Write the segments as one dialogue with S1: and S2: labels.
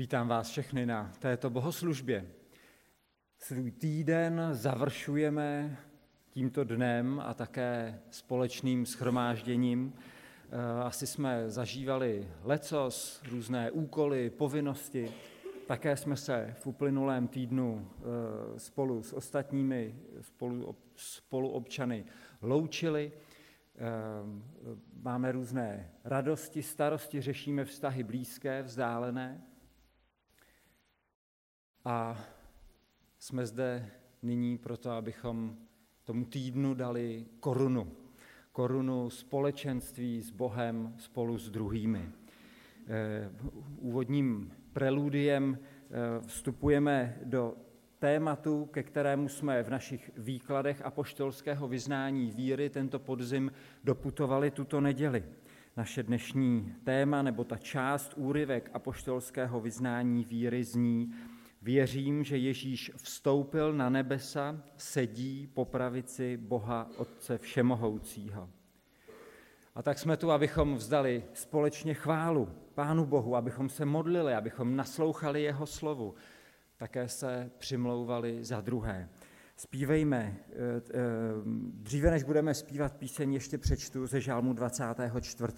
S1: Vítám vás všechny na této bohoslužbě. Svůj týden završujeme tímto dnem a také společným shromážděním. Asi jsme zažívali lecos, různé úkoly, povinnosti. Také jsme se v uplynulém týdnu spolu s ostatními spoluobčany loučili. Máme různé radosti, starosti, řešíme vztahy blízké, vzdálené. A jsme zde nyní proto, abychom tomu týdnu dali korunu společenství s Bohem spolu s druhými. Úvodním preludiem vstupujeme do tématu, ke kterému jsme v našich výkladech apoštolského vyznání víry tento podzim doputovali tuto neděli. Naše dnešní téma, nebo ta část úryvek apoštolského vyznání víry zní: Věřím, že Ježíš vstoupil na nebesa, sedí po pravici Boha Otce Všemohoucího. A tak jsme tu, abychom vzdali společně chválu Pánu Bohu, abychom se modlili, abychom naslouchali jeho slovu, také se přimlouvali za druhé. Zpívejme, dříve než budeme zpívat píseň, ještě přečtu ze žálmu 24.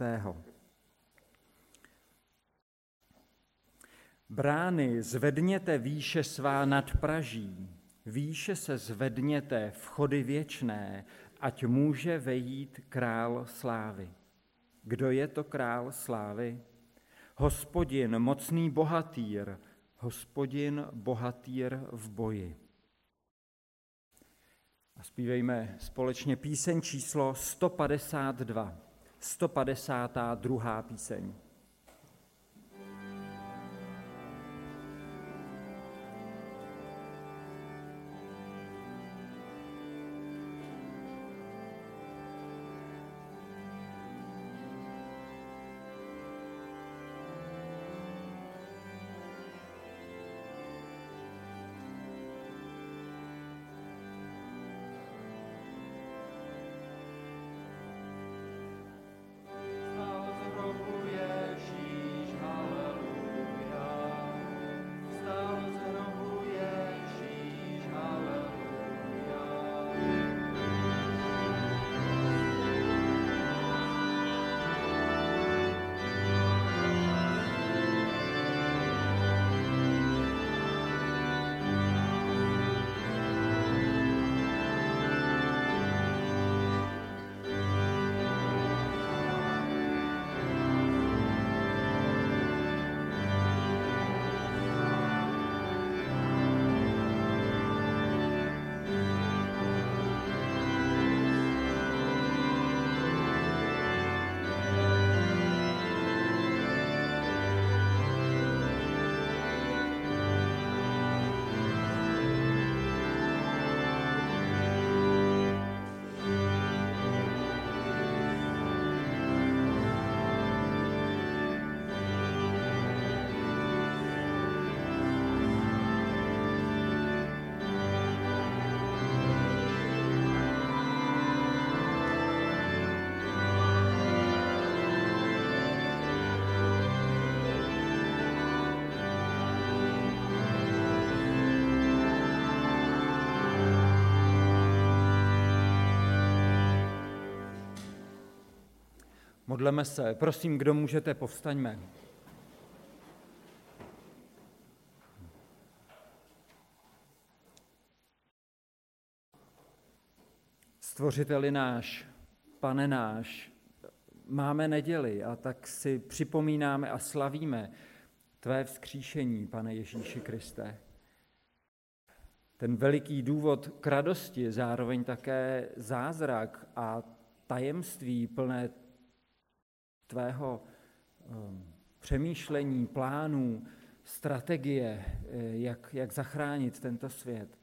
S1: Brány, zvedněte výše svá nad Praží, výše se zvedněte, vchody věčné, ať může vejít král slávy. Kdo je to král slávy? Hospodin, mocný bohatýr, Hospodin, bohatýr v boji. A zpívejme společně píseň číslo 152, 152. píseň. Modleme se. Prosím, kdo můžete, povstaňme. Stvořiteli náš, Pane náš, máme neděli a tak si připomínáme a slavíme tvé vzkříšení, Pane Ježíši Kriste. Ten veliký důvod k radosti je zároveň také zázrak a tajemství plné tvého přemýšlení, plánů, strategie, jak zachránit tento svět.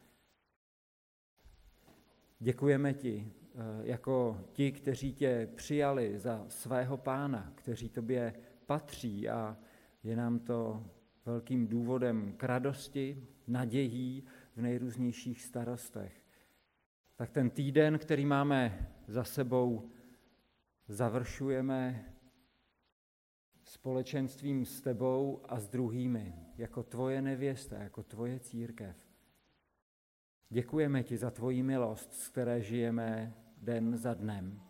S1: Děkujeme ti, jako ti, kteří tě přijali za svého Pána, kteří tobě patří, a je nám to velkým důvodem k radosti, nadějí v nejrůznějších starostech. Tak ten týden, který máme za sebou, završujeme s společenstvím s tebou a s druhými, jako tvoje nevěsta, jako tvoje církev. Děkujeme ti za tvoji milost, z které žijeme den za dnem.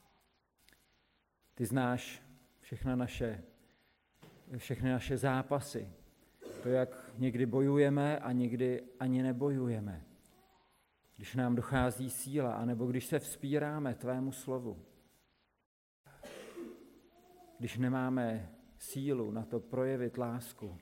S1: Ty znáš všechny naše zápasy, to, jak někdy bojujeme a někdy ani nebojujeme. Když nám dochází síla, anebo když se vzpíráme tvému slovu. Když nemáme sílu na to projevit lásku.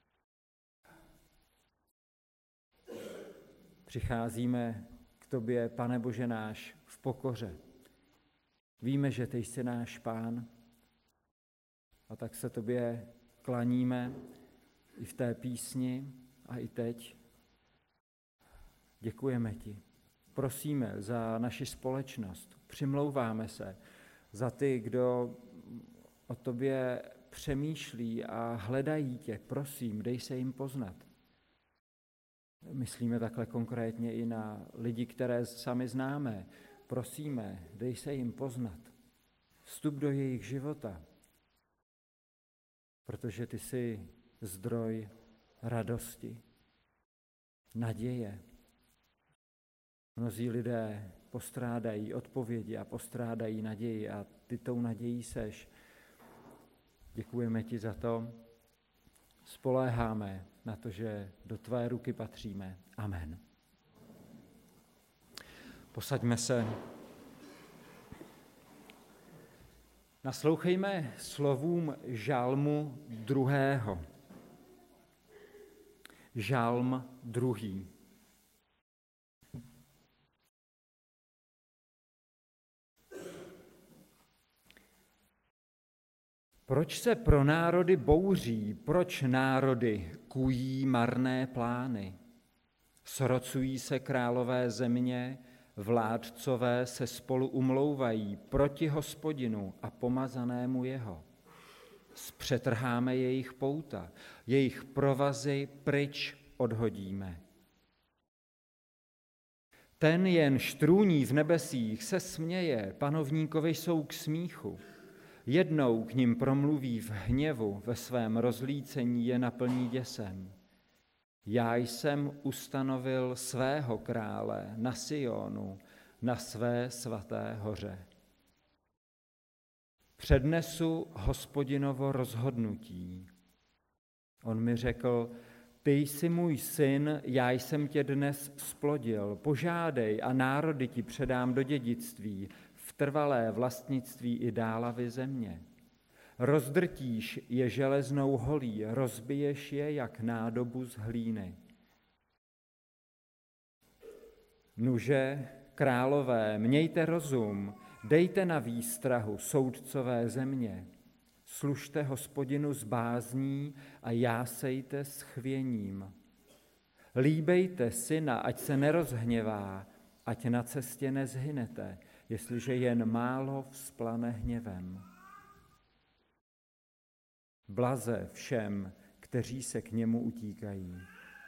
S1: Přicházíme k tobě, Pane Bože náš, v pokoře. Víme, že ty jsi náš Pán, a tak se tobě klaníme i v té písni a i teď. Děkujeme ti. Prosíme za naši společnost. Přimlouváme se za ty, kdo o tobě přemýšlí a hledají tě. Prosím, dej se jim poznat. Myslíme takhle konkrétně i na lidi, které sami známe. Prosíme, dej se jim poznat. Vstup do jejich života, protože ty jsi zdroj radosti, naděje. Mnozí lidé postrádají odpovědi a postrádají naději a ty tou nadějí seš. Děkujeme ti za to. Spoléháme na to, že do tvé ruky patříme. Amen. Posaďme se. Naslouchejme slovům žalmu 2. Žalm 2. Proč se pro národy bouří, proč národy kují marné plány? Srocují se králové země, vládcové se spolu umlouvají proti Hospodinu a pomazanému jeho. Zpřetrháme jejich pouta, jejich provazy pryč odhodíme. Ten jen štrůní v nebesích se směje, panovníkovi jsou k smíchu. Jednou k nim promluví v hněvu, ve svém rozlícení je naplní děsem. Já jsem ustanovil svého krále na Sionu, na své svaté hoře. Přednesu Hospodinovo rozhodnutí. On mi řekl, ty jsi můj syn, já jsem tě dnes splodil, požádej a národy ti předám do dědictví, v trvalé vlastnictví i dálavy země. Rozdrtíš je železnou holí, rozbiješ je jak nádobu z hlíny. Nuže, králové, mějte rozum, dejte na výstrahu, soudcové země. Služte Hospodinu s bázní a jásejte s chvěním. Líbejte syna, ať se nerozhněvá, ať na cestě nezhynete, jestliže jen málo vzplane hněvem. Blaze všem, kteří se k němu utíkají.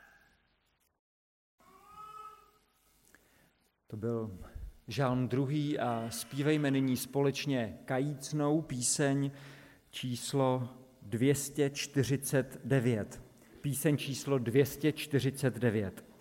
S1: To byl žalm 2. a zpívejme nyní společně kajícnou píseň číslo 249. Píseň číslo 249.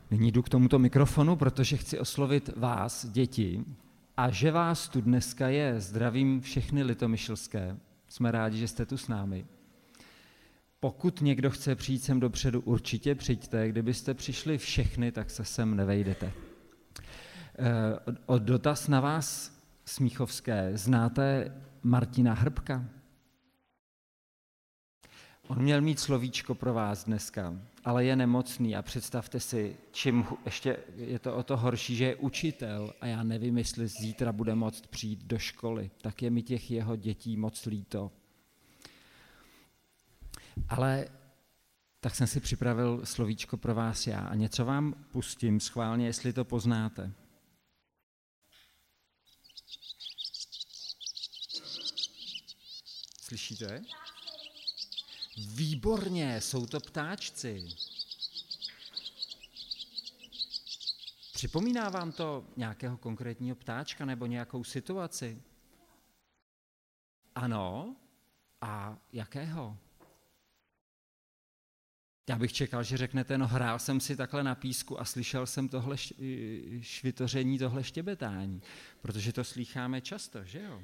S1: Nyní jdu k tomuto mikrofonu, protože chci oslovit vás, děti, a že vás tu dneska je. Zdravím všechny litomyšlské. Jsme rádi, že jste tu s námi. Pokud někdo chce přijít sem dopředu, určitě přijďte. Kdybyste přišli všechny, tak se sem nevejdete. Dotaz na vás, smíchovské. Znáte Martina Hrbka? On měl mít slovíčko pro vás dneska, ale je nemocný a představte si, čím ještě je to o to horší, že je učitel a já nevím, jestli zítra bude moct přijít do školy, tak je mi těch jeho dětí moc líto. Ale tak jsem si připravil slovíčko pro vás já a něco vám pustím schválně, jestli to poznáte. Slyšíte? Výborně, jsou to ptáčci. Připomíná vám to nějakého konkrétního ptáčka nebo nějakou situaci? Ano? A jakého? Já bych čekal, že řeknete, no hrál jsem si takhle na písku a slyšel jsem tohle švitoření, tohle štěbetání, protože to slýcháme často, že jo?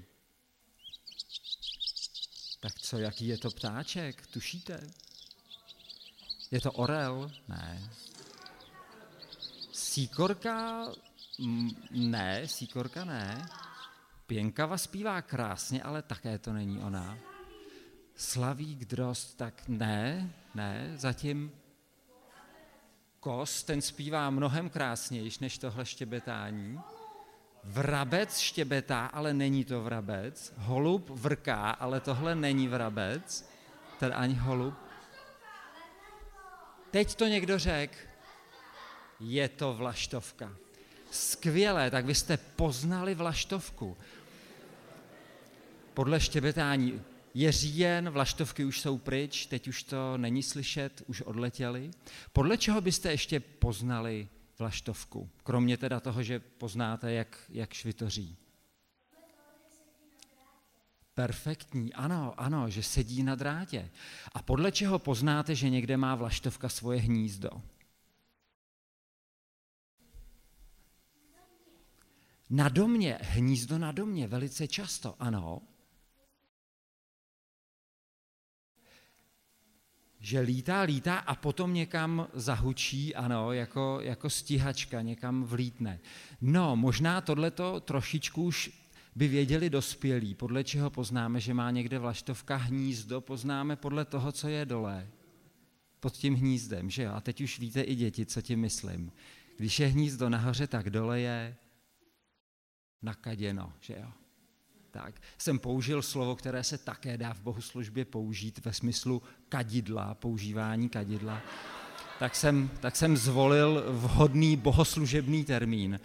S1: Tak co, jaký je to ptáček? Tušíte? Je to orel? Ne. Síkorka? Ne, síkorka ne. Pěnkava zpívá krásně, ale také to není ona. Slavík, drozd, tak ne, zatím kos, ten zpívá mnohem krásnější než tohle štěbetání. Vrabec štěbetá, ale není to vrabec. Holub vrká, ale tohle není vrabec. Tedy ani holub. Teď to někdo řekl. Je to vlaštovka. Skvělé, tak vy jste poznali vlaštovku. Podle štěbetání je říjen, vlaštovky už jsou pryč, teď už to není slyšet, už odletěly. Podle čeho byste ještě poznali vlaštovku? Kromě teda toho, že poznáte, jak švitoří. Perfektní, ano, že sedí na drátě. A podle čeho poznáte, že někde má vlaštovka svoje hnízdo? Na domě, hnízdo na domě, velice často, ano. Že lítá a potom někam zahučí, ano, jako stíhačka, někam vlítne. No, možná tohleto trošičku už by věděli dospělí, podle čeho poznáme, že má někde vlaštovka hnízdo, poznáme podle toho, co je dole, pod tím hnízdem, že jo? A teď už víte i děti, co tím myslím. Když je hnízdo nahoře, tak dole je nakaděno, že jo? Tak, jsem použil slovo, které se také dá v bohoslužbě použít ve smyslu kadidla, používání kadidla. Tak jsem zvolil vhodný bohoslužebný termín.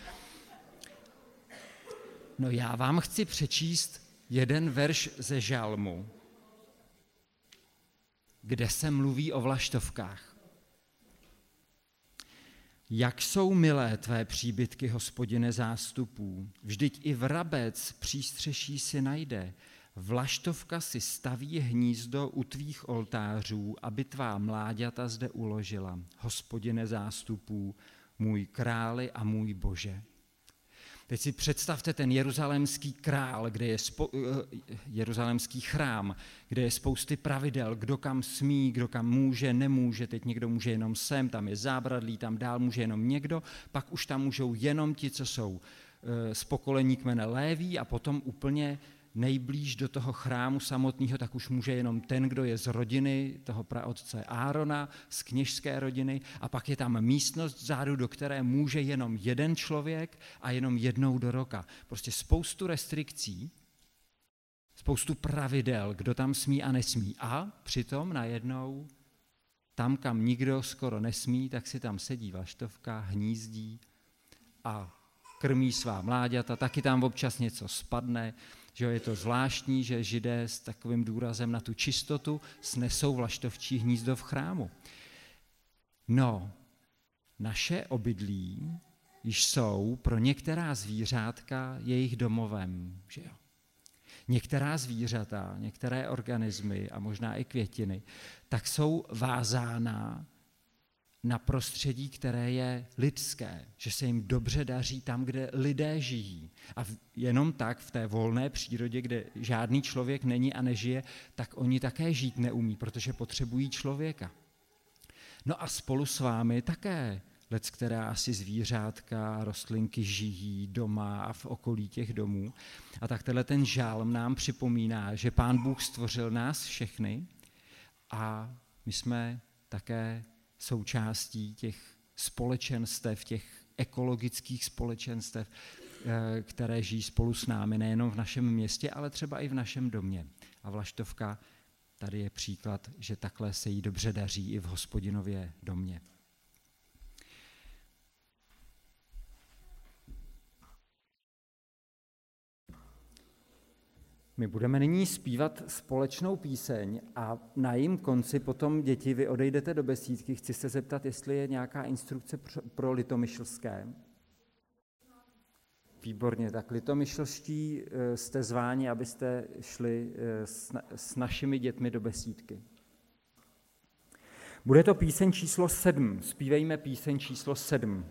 S1: No já vám chci přečíst jeden verš ze žalmu, kde se mluví o vlaštovkách. Jak jsou milé tvé příbytky, Hospodine zástupů, vždyť i vrabec přístřeší si najde. Vlaštovka si staví hnízdo u tvých oltářů, aby tvá mláďata zde uložila. Hospodine zástupů, můj králi a můj Bože. Teď si představte ten jeruzalémský král, jeruzalémský chrám, kde je spousty pravidel, kdo kam smí, kdo kam může, nemůže, teď někdo může jenom sem, tam je zábradlí, tam dál může jenom někdo, pak už tam můžou jenom ti, co jsou z pokolení kmene Léví a potom úplně nejblíž do toho chrámu samotného, tak už může jenom ten, kdo je z rodiny toho praotce Árona, z kněžské rodiny a pak je tam místnost vzadu, do které může jenom jeden člověk a jenom jednou do roka. Prostě spoustu restrikcí, spoustu pravidel, kdo tam smí a nesmí. A přitom najednou tam, kam nikdo skoro nesmí, tak si tam sedí vlaštovka, hnízdí a krmí svá mláďata, taky tam občas něco spadne, že je to zvláštní, že Židé s takovým důrazem na tu čistotu snesou vlaštovčí hnízdo v chrámu. No, naše obydlí již jsou pro některá zvířátka jejich domovem, že jo. Některá zvířata, některé organismy a možná i květiny, tak jsou vázána na prostředí, které je lidské, že se jim dobře daří tam, kde lidé žijí. A jenom tak v té volné přírodě, kde žádný člověk není a nežije, tak oni také žít neumí, protože potřebují člověka. No a spolu s vámi také leckterá asi zvířátka, rostlinky žijí doma a v okolí těch domů. A tak ten žálm nám připomíná, že Pán Bůh stvořil nás všechny a my jsme také součástí těch společenstev, těch ekologických společenstev, které žijí spolu s námi nejenom v našem městě, ale třeba i v našem domě. A Vlaštovka, tady je příklad, že takhle se jí dobře daří i v Hospodinově domě. My budeme nyní zpívat společnou píseň a na jejím konci potom, děti, vy odejdete do besídky. Chci se zeptat, jestli je nějaká instrukce pro litomyšlské. Výborně, tak litomyšlští jste zváni, abyste šli s našimi dětmi do besídky. Bude to píseň číslo 7. Zpívejme píseň číslo 7.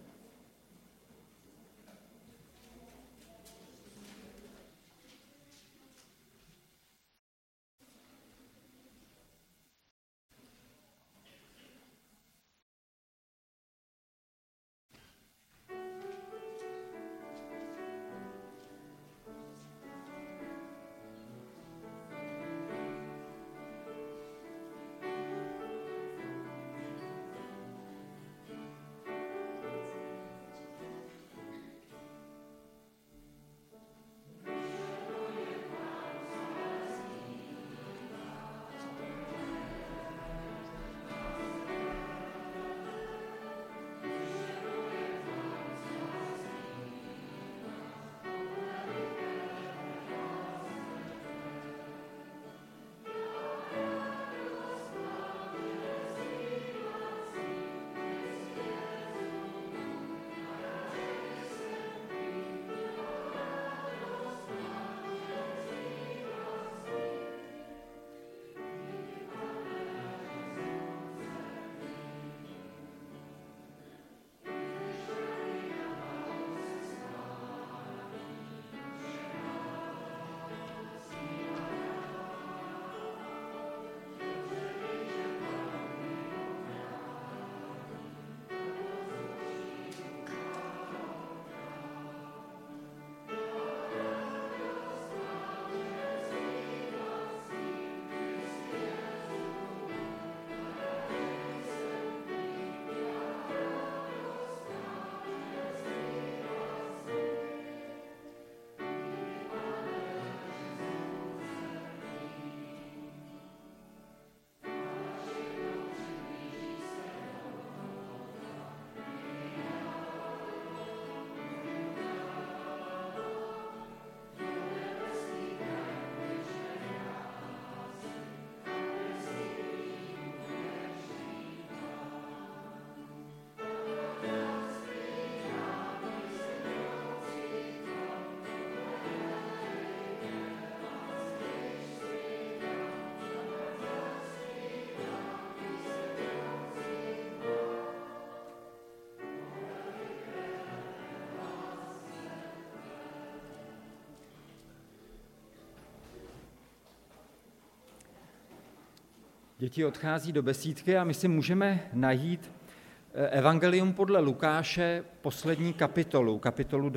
S1: Děti odchází do besídky a my si můžeme najít Evangelium podle Lukáše, poslední kapitolu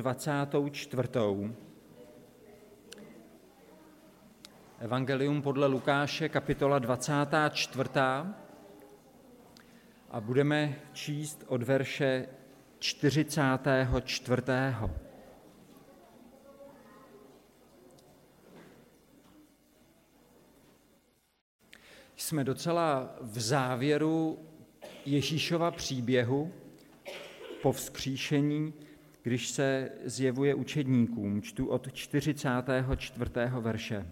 S1: 24. Evangelium podle Lukáše, kapitola 24. A budeme číst od verše 44. Jsme docela v závěru Ježíšova příběhu po vzkříšení, když se zjevuje učedníkům. Čtu od 44. verše.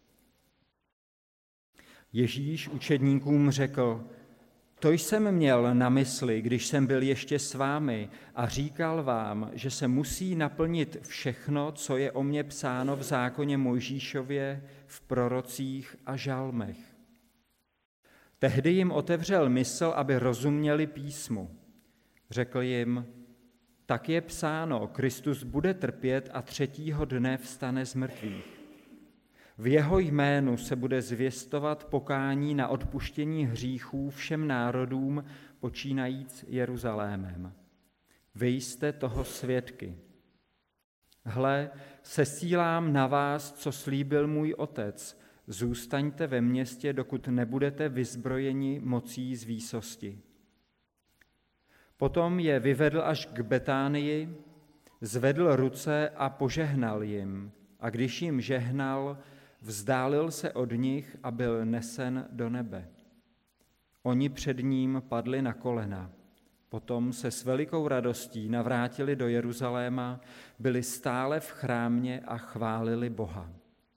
S1: Ježíš učedníkům řekl: To jsem měl na mysli, když jsem byl ještě s vámi a říkal vám, že se musí naplnit všechno, co je o mně psáno v zákoně Mojžíšově, v prorocích a žalmech. Tehdy jim otevřel mysl, aby rozuměli písmu. Řekl jim, tak je psáno, Kristus bude trpět a 3. dne vstane z mrtvých. V jeho jménu se bude zvěstovat pokání na odpuštění hříchů všem národům, počínajíc Jeruzalémem. Vy jste toho svědky. Hle, sesílám na vás, co slíbil můj otec. Zůstaňte ve městě, dokud nebudete vyzbrojeni mocí z výsosti. Potom je vyvedl až k Betánii, zvedl ruce a požehnal jim. A když jim žehnal, vzdálil se od nich a byl nesen do nebe. Oni před ním padli na kolena. Potom se s velikou radostí navrátili do Jeruzaléma, byli stále v chrámě a chválili Boha.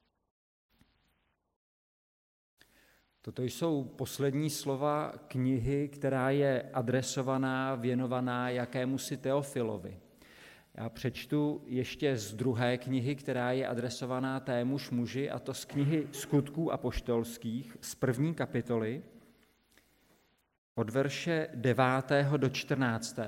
S1: Toto jsou poslední slova knihy, která je adresovaná, věnovaná jakémusi Teofilovi. Já přečtu ještě z 2. knihy, která je adresovaná témuž muži, a to z knihy Skutků apoštolských, z 1. kapitoly, od verše 9. do 14.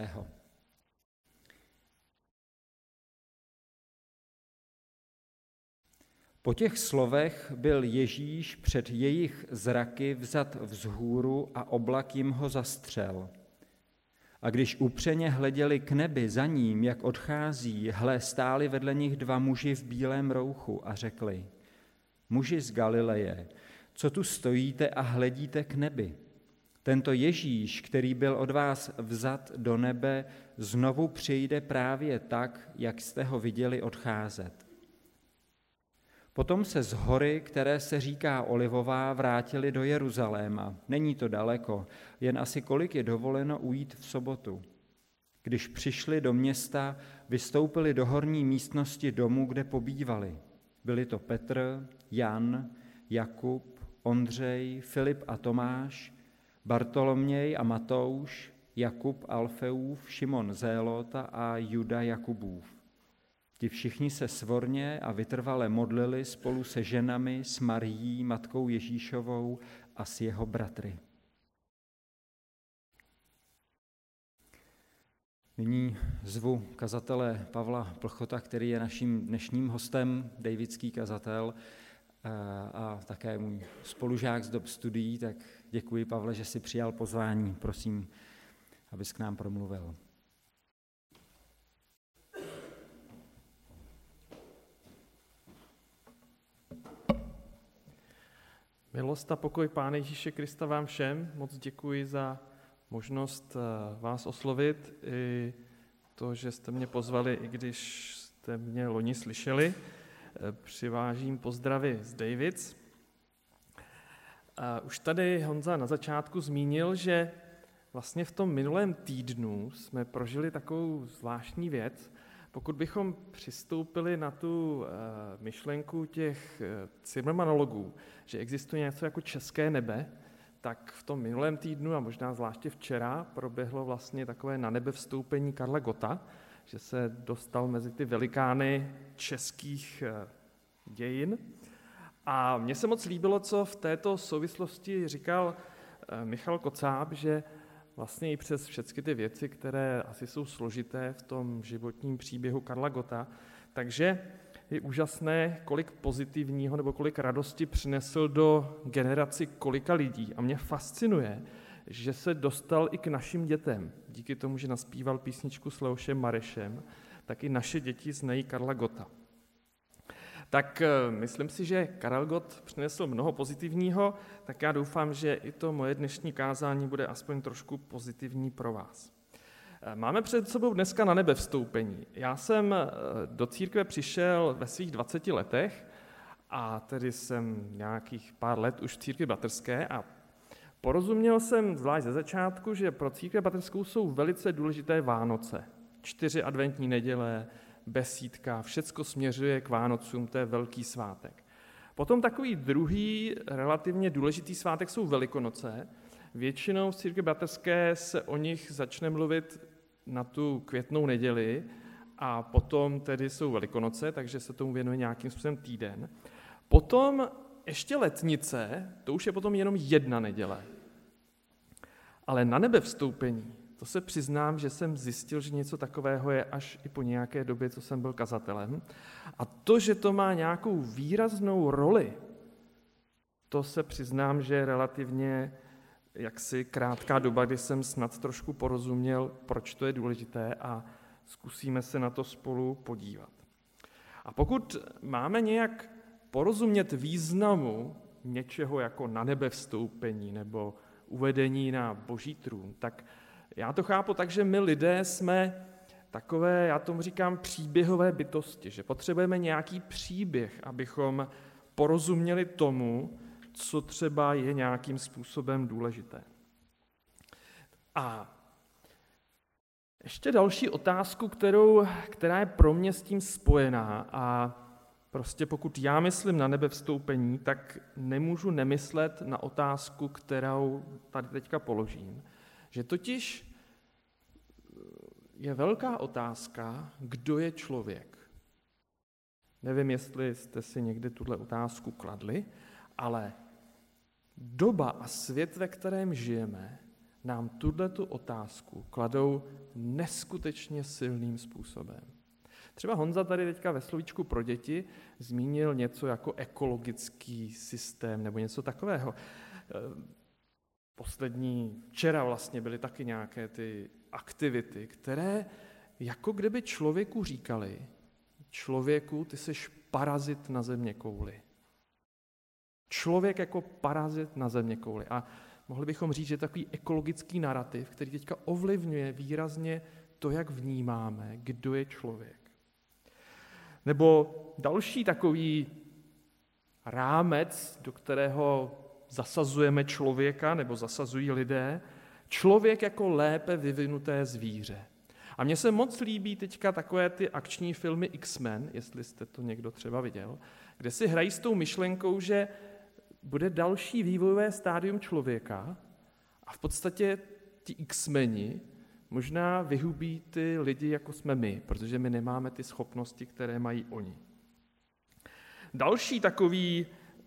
S1: Po těch slovech byl Ježíš před jejich zraky vzat vzhůru a oblak jim ho zastřel. A když upřeně hleděli k nebi za ním, jak odchází, hle, stáli vedle nich 2 muži v bílém rouchu a řekli, muži z Galileje, co tu stojíte a hledíte k nebi? Tento Ježíš, který byl od vás vzat do nebe, znovu přijde právě tak, jak jste ho viděli odcházet. Potom se z hory, které se říká Olivová, vrátili do Jeruzaléma. Není to daleko, jen asi kolik je dovoleno ujít v sobotu. Když přišli do města, vystoupili do horní místnosti domu, kde pobývali. Byli to Petr, Jan, Jakub, Ondřej, Filip a Tomáš, Bartoloměj a Matouš, Jakub Alfeův, Šimon Zélota a Juda Jakubův. Ti všichni se svorně a vytrvale modlili spolu se ženami, s Marií, matkou Ježíšovou a s jeho bratry. Nyní zvu kazatele Pavla Plchota, který je naším dnešním hostem, davidský kazatel a také můj spolužák z dob studií, tak děkuji, Pavle, že jsi přijal pozvání. Prosím, abys k nám promluvil.
S2: Milost a pokoj Pána Ježíše Krista vám všem. Moc děkuji za možnost vás oslovit i to, že jste mě pozvali, i když jste mě loni slyšeli. Přivážím pozdravy z Davids. Už tady Honza na začátku zmínil, že vlastně v tom minulém týdnu jsme prožili takovou zvláštní věc. Pokud bychom přistoupili na tu myšlenku těch Zimmermanologů, že existuje něco jako české nebe, tak v tom minulém týdnu a možná zvláště včera proběhlo vlastně takové na nebe vstoupení Karla Gotta, že se dostal mezi ty velikány českých dějin. A mně se moc líbilo, co v této souvislosti říkal Michal Kocáb, že vlastně i přes všechny ty věci, které asi jsou složité v tom životním příběhu Karla Gotta, takže je úžasné, kolik pozitivního nebo kolik radosti přinesl do generaci kolika lidí. A mě fascinuje, že se dostal i k našim dětem. Díky tomu, že naspíval písničku s Leošem Marešem, tak i naše děti znají Karla Gotta. Tak myslím si, že Karel Gott přinesl mnoho pozitivního, tak já doufám, že i to moje dnešní kázání bude aspoň trošku pozitivní pro vás. Máme před sebou dneska na nebe vstoupení. Já jsem do církve přišel ve svých 20 letech a tedy jsem nějakých pár let už v církvi bratrské a porozuměl jsem zvlášť ze začátku, že pro církev bratrskou jsou velice důležité Vánoce. 4 adventní neděle, besídka, všecko směřuje k Vánocům, to je velký svátek. Potom takový druhý relativně důležitý svátek jsou Velikonoce. Většinou v církvi bratrské se o nich začne mluvit na tu květnou neděli a potom tedy jsou Velikonoce, takže se tomu věnuje nějakým způsobem týden. Potom ještě letnice, to už je potom jenom jedna neděle. Ale na nebe vstoupení, to se přiznám, že jsem zjistil, že něco takového je až i po nějaké době, co jsem byl kazatelem. A to, že to má nějakou výraznou roli, to se přiznám, že je relativně jaksi krátká doba, kdy jsem snad trošku porozuměl, proč to je důležité a zkusíme se na to spolu podívat. A pokud máme nějak porozumět významu něčeho jako na nebe vstoupení nebo uvedení na Boží trůn, tak já to chápu tak, že my lidé jsme takové, já tomu říkám, příběhové bytosti, že potřebujeme nějaký příběh, abychom porozuměli tomu, co třeba je nějakým způsobem důležité. A ještě další otázku, která je pro mě s tím spojená a prostě pokud já myslím na nebe vstoupení, tak nemůžu nemyslet na otázku, kterou tady teďka položím. Že totiž je velká otázka, kdo je člověk. Nevím, jestli jste si někdy tuhle otázku kladli, ale doba a svět, ve kterém žijeme, nám tuhletu otázku kladou neskutečně silným způsobem. Třeba Honza tady teďka ve slovíčku pro děti zmínil něco jako ekologický systém nebo něco takového. Včera vlastně byly taky nějaké ty aktivity, které jako kdyby člověku říkali, člověku, ty jsi parazit na zeměkouli. Člověk jako parazit na zeměkouli. A mohli bychom říct, že takový ekologický narrativ, který teďka ovlivňuje výrazně to, jak vnímáme, kdo je člověk. Nebo další takový rámec, do kterého zasazujeme člověka, nebo zasazují lidé, člověk jako lépe vyvinuté zvíře. A mně se moc líbí teďka takové ty akční filmy X-Men, jestli jste to někdo třeba viděl, kde si hrají s tou myšlenkou, že bude další vývojové stádium člověka a v podstatě ti X-meni možná vyhubí ty lidi, jako jsme my, protože my nemáme ty schopnosti, které mají oni. Další takový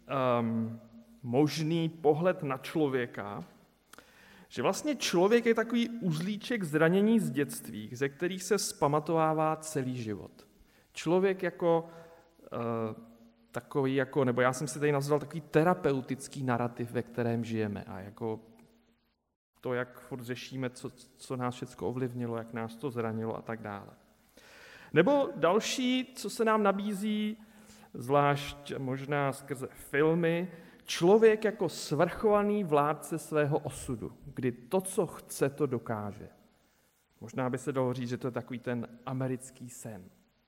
S2: možný pohled na člověka, že vlastně člověk je takový uzlíček zranění z dětství, ze kterých se zpamatovává celý život. Člověk jako takový, nebo já jsem si tady nazval takový terapeutický narrativ, ve kterém žijeme a jako to, jak furt řešíme, co nás všechno ovlivnilo, jak nás to zranilo a tak dále. Nebo další, co se nám nabízí, zvlášť možná skrze filmy, člověk jako svrchovaný vládce svého osudu, kdy to, co chce, to dokáže. Možná by se dalo říct, že to je takový ten americký sen.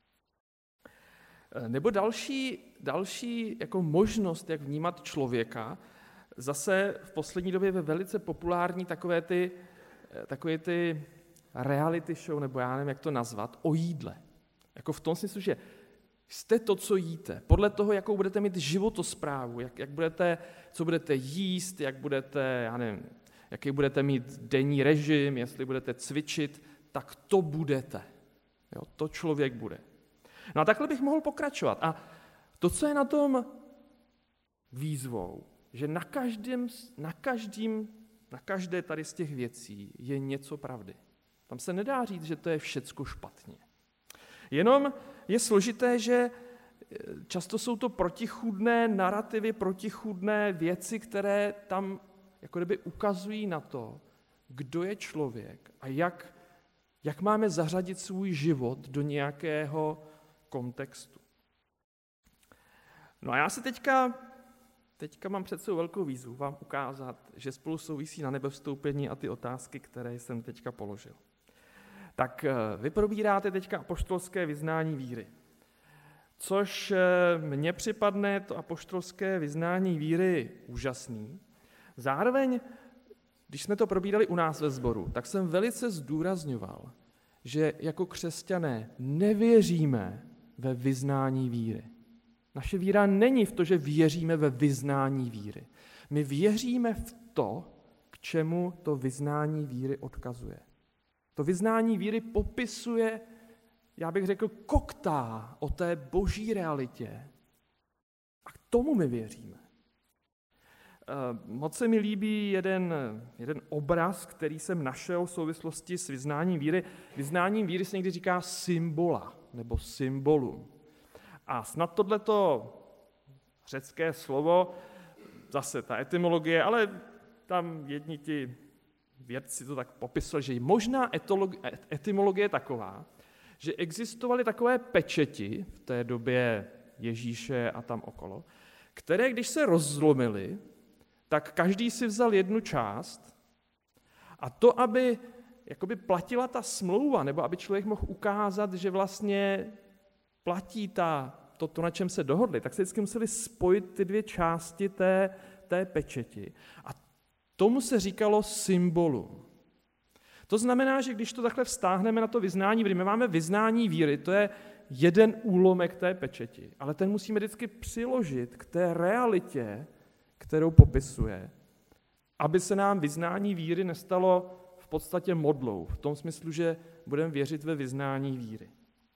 S2: Nebo další jako možnost, jak vnímat člověka, zase v poslední době je velice populární takové ty reality show, nebo já nevím, jak to nazvat, o jídle. Jako v tom smyslu, že jste to, co jíte. Podle toho, jakou budete mít životosprávu, co budete jíst, jaký budete mít denní režim, jestli budete cvičit, tak to budete. Jo, to člověk bude. No a takhle bych mohl pokračovat. A to, co je na tom výzvou, že na každé tady z těch věcí je něco pravdy. Tam se nedá říct, že to je všecko špatně. Jenom je složité, že často jsou to protichůdné narrativy, protichůdné věci, které tam jako kdyby ukazují na to, kdo je člověk a jak máme zařadit svůj život do nějakého kontextu. No a já si teďka mám před sebou velkou výzvu vám ukázat, že spolu souvisí na nebevstoupení a ty otázky, které jsem teďka položil. Tak vy probíráte teďka apoštolské vyznání víry. Což mně připadne to apoštolské vyznání víry úžasný. Zároveň, když jsme to probírali u nás ve sboru, tak jsem velice zdůrazňoval, že jako křesťané nevěříme ve vyznání víry. Naše víra není v to, že věříme ve vyznání víry. My věříme v to, k čemu to vyznání víry odkazuje. To vyznání víry popisuje, já bych řekl, koktá o té boží realitě. A k tomu my věříme. Moc se mi líbí jeden obraz, který jsem našel v souvislosti s vyznáním víry. Vyznáním víry se někdy říká symbola nebo symbolum. A snad tohleto řecké slovo, zase ta etymologie, ale tam jedni ti vědci to tak popisovali, že možná etymologie je taková, že existovaly takové pečeti v té době Ježíše a tam okolo, které když se rozzlomily, tak každý si vzal jednu část a to, aby jakoby platila ta smlouva, nebo aby člověk mohl ukázat, že vlastně platí to, na čem se dohodli, tak se vždycky museli spojit ty dvě části té pečeti. A tomu se říkalo symbolu. To znamená, že když to takhle vztáhneme na to vyznání víry, my máme vyznání víry, to je jeden úlomek té pečeti, ale ten musíme vždycky přiložit k té realitě, kterou popisuje, aby se nám vyznání víry nestalo v podstatě modlou, v tom smyslu, že budeme věřit ve vyznání víry.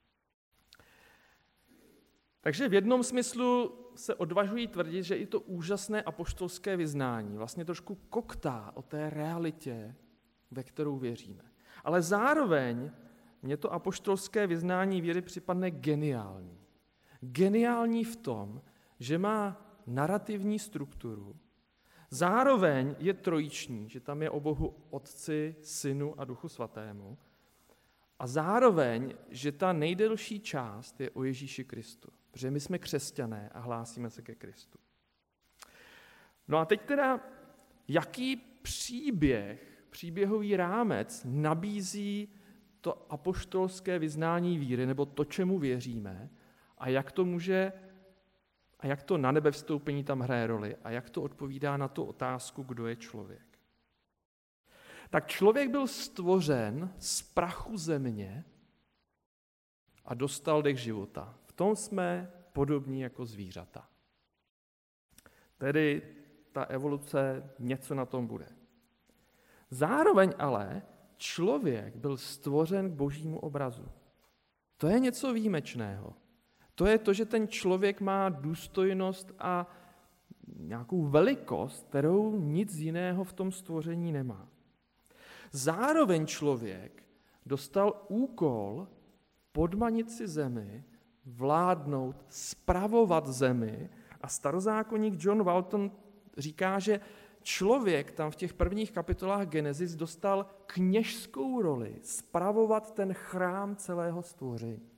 S2: Takže v jednom smyslu se odvažují tvrdit, že i to úžasné apoštolské vyznání vlastně trošku koktá o té realitě, ve kterou věříme. Ale zároveň mně to apoštolské vyznání víry připadne geniální. Geniální v tom, že má narrativní strukturu, zároveň je trojiční, že tam je o Bohu Otci, Synu a Duchu Svatému, a zároveň, že ta nejdelší část je o Ježíši Kristu, protože my jsme křesťané a hlásíme se ke Kristu. No a teď teda, jaký příběhový rámec nabízí to apoštolské vyznání víry, nebo to, čemu věříme, a jak to na nebe vstoupení tam hraje roli a jak to odpovídá na tu otázku, kdo je člověk. Tak člověk byl stvořen z prachu země a dostal dech života. V tom jsme podobní jako zvířata. Tedy ta evoluce, něco na tom bude. Zároveň ale člověk byl stvořen k božímu obrazu. To je něco výjimečného. To je to, že ten člověk má důstojnost a nějakou velikost, kterou nic jiného v tom stvoření nemá. Zároveň člověk dostal úkol podmanit si zemi, vládnout, spravovat zemi a starozákonník John Walton říká, že člověk tam v těch prvních kapitolách Genesis dostal kněžskou roli, spravovat ten chrám celého stvoření.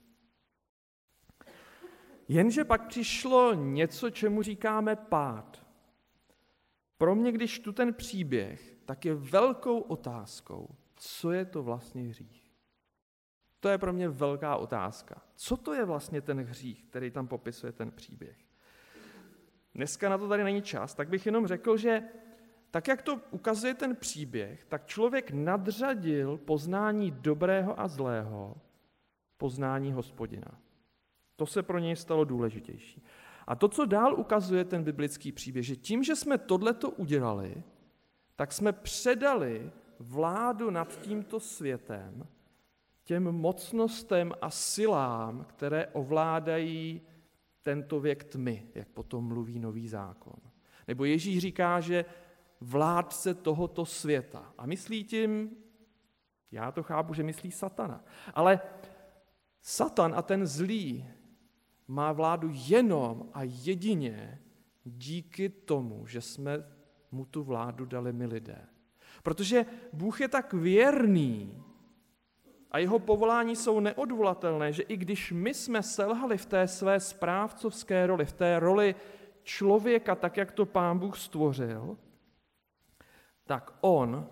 S2: Jenže pak přišlo něco, čemu říkáme pád. Pro mě, když čtu ten příběh, tak je velkou otázkou, co je to vlastně hřích. To je pro mě velká otázka. Co to je vlastně ten hřích, který tam popisuje ten příběh? Dneska na to tady není čas, tak bych jenom řekl, že tak, jak to ukazuje ten příběh, tak člověk nadřadil poznání dobrého a zlého poznání Hospodina. To se pro něj stalo důležitější. A to, co dál ukazuje ten biblický příběh, že tím, že jsme tohleto udělali, tak jsme předali vládu nad tímto světem těm mocnostem a silám, které ovládají tento věk tmy, jak potom mluví Nový zákon. Nebo Ježíš říká, že vládce tohoto světa. A myslí tím, já to chápu, že myslí satana. Ale Satan a ten zlý má vládu jenom a jedině díky tomu, že jsme mu tu vládu dali my lidé. Protože Bůh je tak věrný a jeho povolání jsou neodvolatelné, že i když my jsme selhali v té své správcovské roli, v té roli člověka, tak jak to Pán Bůh stvořil, tak on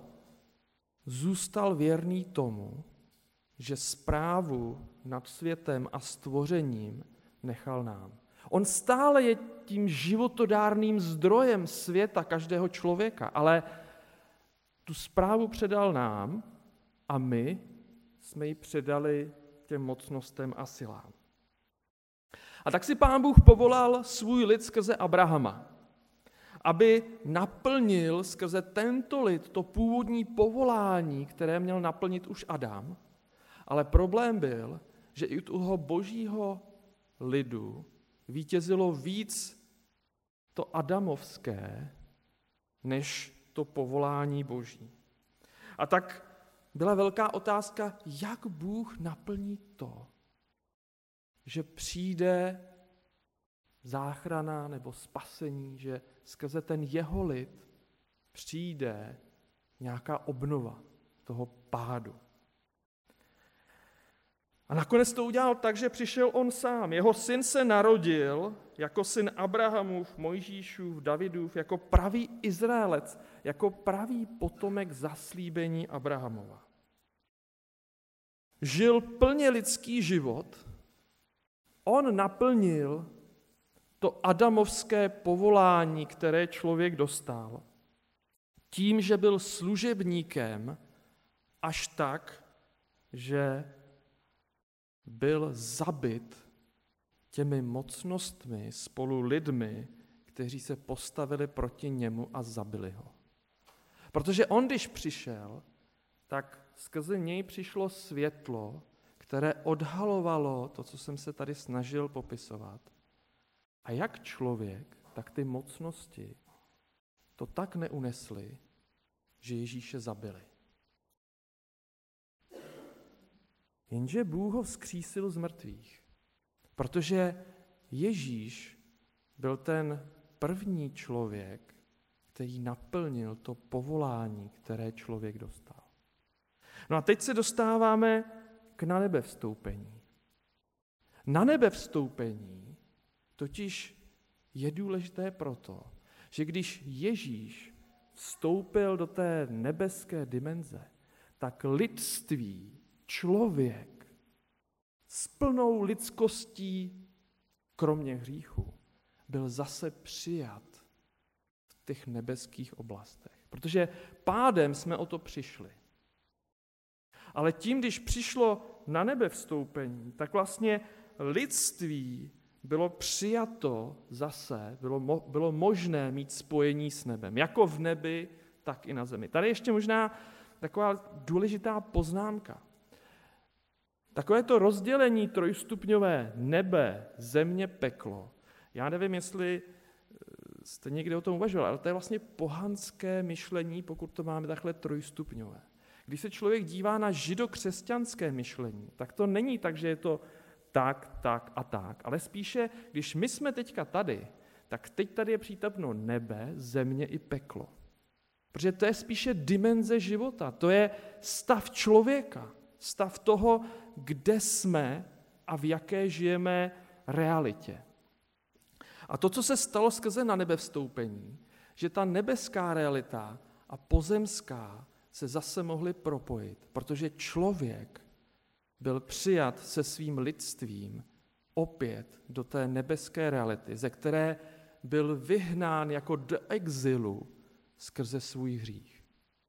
S2: zůstal věrný tomu, že správu nad světem a stvořením nechal nám. On stále je tím životodárným zdrojem světa každého člověka, ale tu správu předal nám a my jsme ji předali těm mocnostem a silám. A tak si Pán Bůh povolal svůj lid skrze Abrahama, aby naplnil skrze tento lid to původní povolání, které měl naplnit už Adam, ale problém byl, že i u toho božího lidu vítězilo víc to adamovské než to povolání Boží. A tak byla velká otázka, jak Bůh naplní to, že přijde záchrana nebo spasení, že skrze ten jeho lid přijde nějaká obnova toho pádu. A nakonec to udělal tak, že přišel on sám. Jeho syn se narodil jako syn Abrahamův, Mojžíšův, Davidův, jako pravý Izraelec, jako pravý potomek zaslíbení Abrahamova. Žil plně lidský život, on naplnil to adamovské povolání, které člověk dostal, tím, že byl služebníkem až tak, že byl zabit těmi mocnostmi spolu lidmi, kteří se postavili proti němu a zabili ho. Protože on, když přišel, tak skrze něj přišlo světlo, které odhalovalo to, co jsem se tady snažil popisovat. A jak člověk, tak ty mocnosti to tak neunesli, že Ježíše zabili. Jenže Bůh ho vzkřísil z mrtvých, protože Ježíš byl ten první člověk, který naplnil to povolání, které člověk dostal. No a teď se dostáváme k nanebevstoupení. Nanebevstoupení totiž je důležité proto, že když Ježíš vstoupil do té nebeské dimenze, tak lidství, člověk s plnou lidskostí, kromě hříchu, byl zase přijat v těch nebeských oblastech. Protože pádem jsme o to přišli. Ale tím, když přišlo na nebe vstoupení, tak vlastně lidství bylo přijato zase, bylo možné mít spojení s nebem, jako v nebi, tak i na zemi. Tady ještě možná taková důležitá poznámka. Takové to rozdělení trojstupňové nebe, země, peklo. Já nevím, jestli jste někdy o tom uvažoval, ale to je vlastně pohanské myšlení, pokud to máme takhle trojstupňové. Když se člověk dívá na židokřesťanské myšlení, tak to není tak, že je to tak a tak, ale spíše, když my jsme teďka tady, tak teď tady je přítomno nebe, země i peklo. Protože to je spíše dimenze života, to je stav člověka, stav toho, kde jsme a v jaké žijeme realitě. A to, co se stalo skrze na nebevstoupení, že ta nebeská realita a pozemská se zase mohly propojit, protože člověk byl přijat se svým lidstvím opět do té nebeské reality, ze které byl vyhnán jako do exilu skrze svůj hřích.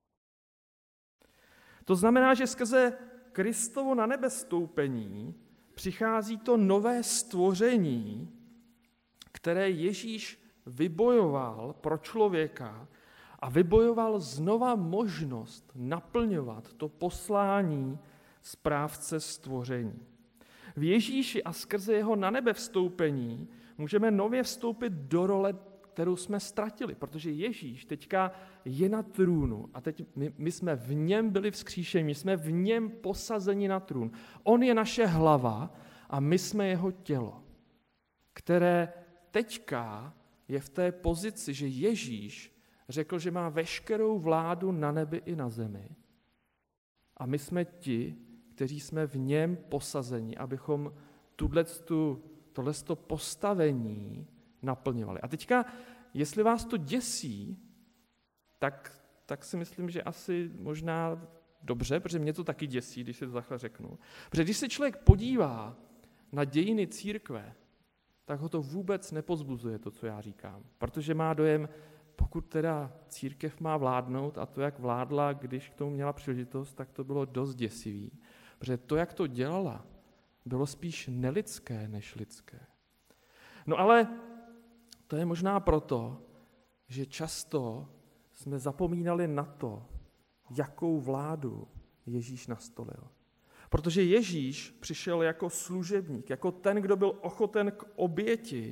S2: To znamená, že skrze Kristovo na nebevstoupení přichází to nové stvoření, které Ježíš vybojoval pro člověka a vybojoval znova možnost naplňovat to poslání správce stvoření. V Ježíši a skrze jeho na nebe vstoupení můžeme nově vstoupit do role, kterou jsme ztratili, protože Ježíš teďka je na trůnu a teď my jsme v něm byli vzkříšeni, my jsme v něm posazeni na trůn. On je naše hlava a my jsme jeho tělo, které teďka je v té pozici, že Ježíš řekl, že má veškerou vládu na nebi i na zemi. A my jsme ti, kteří jsme v něm posazeni, abychom tohleto postavení naplňovali. A teďka, jestli vás to děsí, tak si myslím, že asi možná dobře, protože mě to taky děsí, když si to takhle řeknu. Protože když se člověk podívá na dějiny církve, tak ho to vůbec nepozbuzuje, to, co já říkám. Protože má dojem, pokud teda církev má vládnout a to, jak vládla, když k tomu měla příležitost, tak to bylo dost děsivý. Protože to, jak to dělala, bylo spíš nelidské než lidské. No ale to je možná proto, že často jsme zapomínali na to, jakou vládu Ježíš nastolil. Protože Ježíš přišel jako služebník, jako ten, kdo byl ochoten k oběti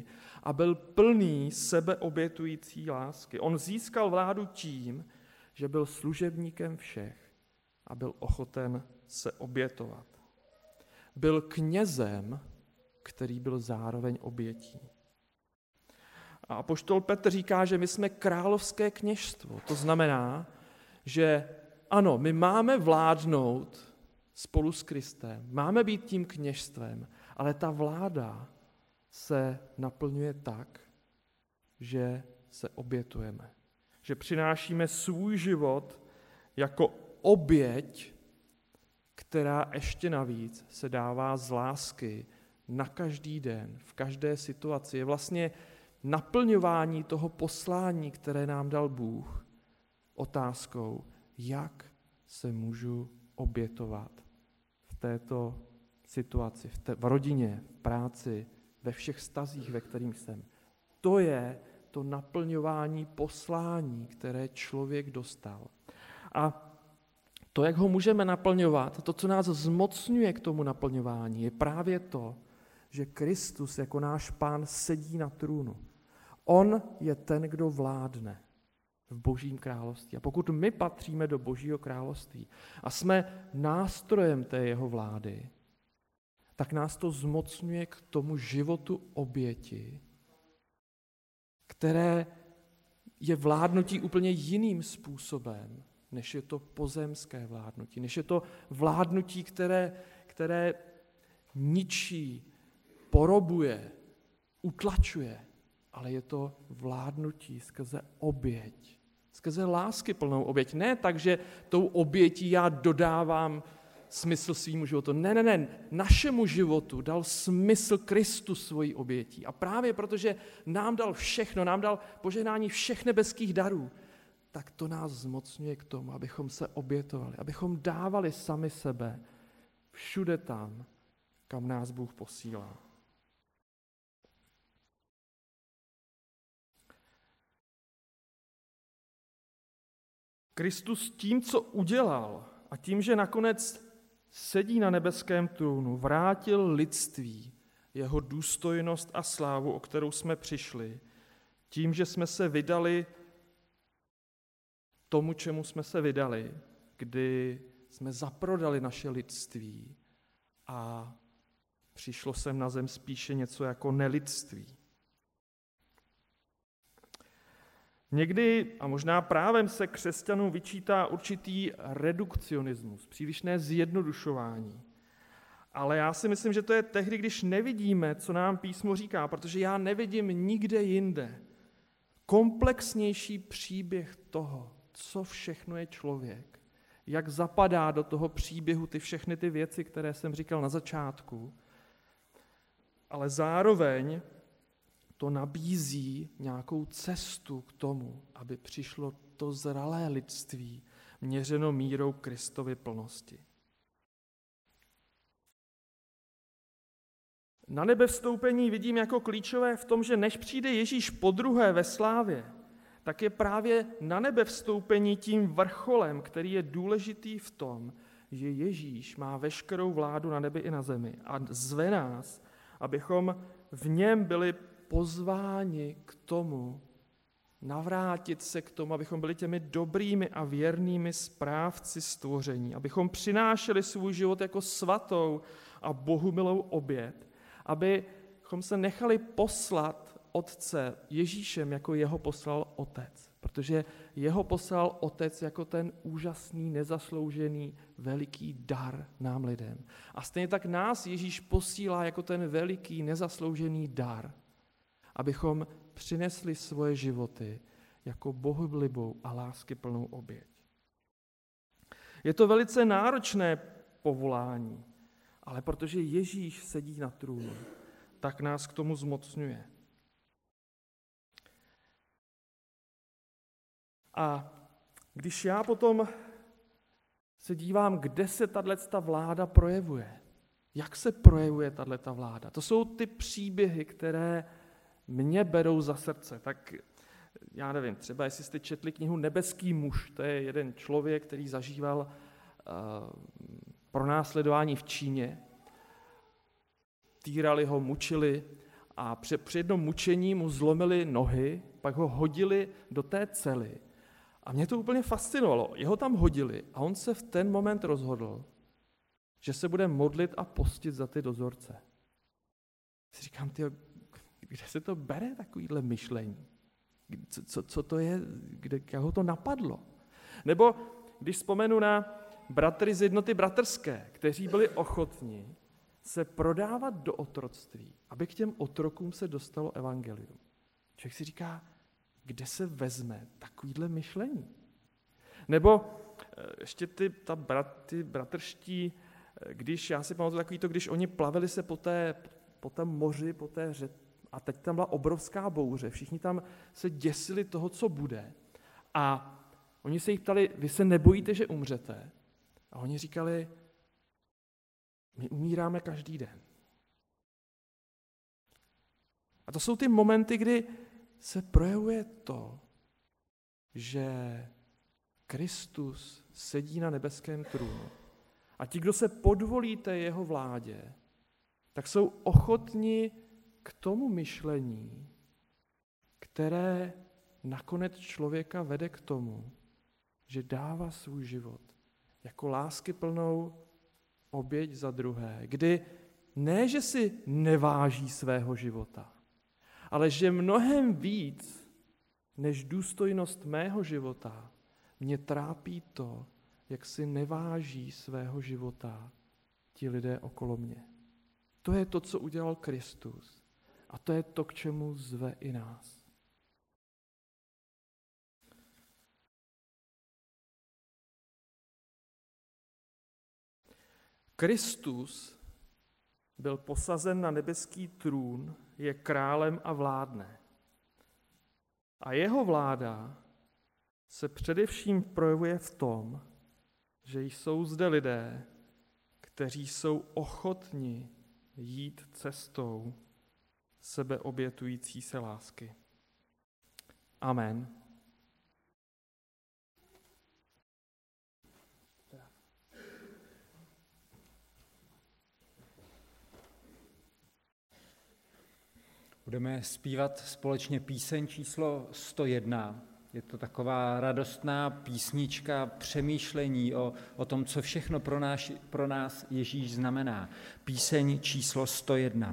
S2: a byl plný sebeobětující lásky. On získal vládu tím, že byl služebníkem všech a byl ochoten se obětovat. Byl knězem, který byl zároveň obětí. A apoštol Petr říká, že my jsme královské kněžstvo. To znamená, že ano, my máme vládnout spolu s Kristem, máme být tím kněžstvem, ale ta vláda se naplňuje tak, že se obětujeme. Že přinášíme svůj život jako oběť, která ještě navíc se dává z lásky na každý den, v každé situaci. Je vlastně naplňování toho poslání, které nám dal Bůh, otázkou, jak se můžu obětovat v této situaci, v rodině, v práci, ve všech vztazích, ve kterých jsem. To je to naplňování poslání, které člověk dostal. A to, jak ho můžeme naplňovat, to, co nás zmocňuje k tomu naplňování, je právě to, že Kristus jako náš Pán sedí na trůnu. On je ten, kdo vládne v Božím království. A pokud my patříme do Božího království a jsme nástrojem té jeho vlády, tak nás to zmocňuje k tomu životu oběti, které je vládnutí úplně jiným způsobem, než je to pozemské vládnutí, než je to vládnutí, které ničí, porobuje, utlačuje, ale je to vládnutí skrze oběť, skrze láskyplnou oběť. Ne tak, že tou obětí já dodávám smysl svýmu životu. Ne. Našemu životu dal smysl Kristus svojí obětí. A právě protože nám dal všechno, nám dal požehnání všech nebeských darů, tak to nás zmocňuje k tomu, abychom se obětovali, abychom dávali sami sebe všude tam, kam nás Bůh posílá. Kristus tím, co udělal a tím, že nakonec sedí na nebeském trůnu, vrátil lidství jeho důstojnost a slávu, o kterou jsme přišli, tím, že jsme se vydali tomu, čemu jsme se vydali, kdy jsme zaprodali naše lidství a přišlo sem na zem spíše něco jako nelidství. Někdy, a možná právem, se křesťanům vyčítá určitý redukcionismus, přílišné zjednodušování. Ale já si myslím, že to je tehdy, když nevidíme, co nám písmo říká, protože já nevidím nikde jinde komplexnější příběh toho, co všechno je člověk, jak zapadá do toho příběhu všechny ty věci, které jsem říkal na začátku, ale zároveň to nabízí nějakou cestu k tomu, aby přišlo to zralé lidství, měřeno mírou Kristovy plnosti. Na nebe vstoupení vidím jako klíčové v tom, že než přijde Ježíš podruhé ve slávě, tak je právě na nebe vstoupení tím vrcholem, který je důležitý v tom, že Ježíš má veškerou vládu na nebi i na zemi a zve nás, abychom v něm byli pozváni k tomu, navrátit se k tomu, abychom byli těmi dobrými a věrnými správci stvoření, abychom přinášeli svůj život jako svatou a bohumilou oběť, abychom se nechali poslat Otce Ježíšem, jako jeho poslal Otec, protože jeho poslal Otec jako ten úžasný, nezasloužený, veliký dar nám lidem. A stejně tak nás Ježíš posílá jako ten veliký, nezasloužený dar, abychom přinesli svoje životy jako bohulibou a láskyplnou oběť. Je to velice náročné povolání, ale protože Ježíš sedí na trůnu, tak nás k tomu zmocňuje. A když já potom se dívám, kde se tato vláda projevuje, jak se projevuje tato vláda, to jsou ty příběhy, které mě berou za srdce. Tak já nevím, třeba jestli jste četli knihu Nebeský muž, to je jeden člověk, který zažíval pronásledování v Číně. Týrali ho, mučili a při jednom mučení mu zlomili nohy, pak ho hodili do té cely. A mě to úplně fascinovalo. Jeho tam hodili a on se v ten moment rozhodl, že se bude modlit a postit za ty dozorce. Si říkám, kde se to bere, takovýhle myšlení? Co to je, jak ho to napadlo? Nebo když vzpomenu na bratry z jednoty bratrské, kteří byli ochotni se prodávat do otroctví, aby k těm otrokům se dostalo evangelium. Člověk si říká, kde se vezme takovýhle myšlení? Nebo ještě ty bratrští, když já si pamatuju takový to, když oni plavili se po tom moři, a teď tam byla obrovská bouře, všichni tam se děsili toho, co bude. A oni se jich ptali, vy se nebojíte, že umřete? A oni říkali, my umíráme každý den. A to jsou ty momenty, kdy se projevuje to, že Kristus sedí na nebeském trůnu. A ti, kdo se podvolí té jeho vládě, tak jsou ochotni k tomu myšlení, které nakonec člověka vede k tomu, že dává svůj život jako láskyplnou oběť za druhé, kdy ne, že si neváží svého života, ale že mnohem víc než důstojnost mého života mě trápí to, jak si neváží svého života ti lidé okolo mě. To je to, co udělal Kristus. A to je to, k čemu zve i nás. Kristus byl posazen na nebeský trůn, je králem a vládne. A jeho vláda se především projevuje v tom, že jsou zde lidé, kteří jsou ochotni jít cestou sebeobětující se lásky. Amen.
S1: Budeme zpívat společně píseň číslo 101. Je to taková radostná písnička přemýšlení o tom, co všechno pro nás Ježíš znamená. Píseň číslo 101.